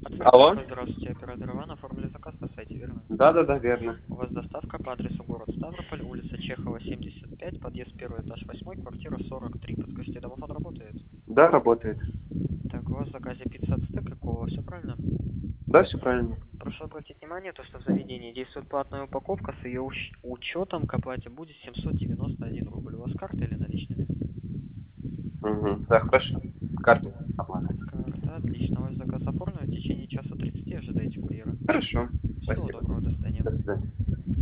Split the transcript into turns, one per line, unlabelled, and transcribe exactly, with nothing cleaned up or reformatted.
Алло?
Здравствуйте, оператор Иван, оформили заказ на сайте, верно?
Да, да, да, верно.
У вас доставка по адресу город Ставрополь, улица Чехова, семьдесят пять, подъезд первый этаж восьмой, квартира сорок три. Подскажите, домофон работает?
Да, работает.
Так, у вас в заказе пицца от стыка, какого, все правильно?
Да, все правильно.
Прошу обратить внимание, то, что в заведении действует платная упаковка, с ее уч- учетом к оплате будет семьсот девяносто один рубль. У вас карта или наличными?
Угу. Да, хорошо. Карта оплата.
Карта, отлично. Ваш заказ оформлен, в течение часа тридцати ожидайте курьера.
Хорошо.
Всего
Спасибо.
доброго, до свидания.
До свидания.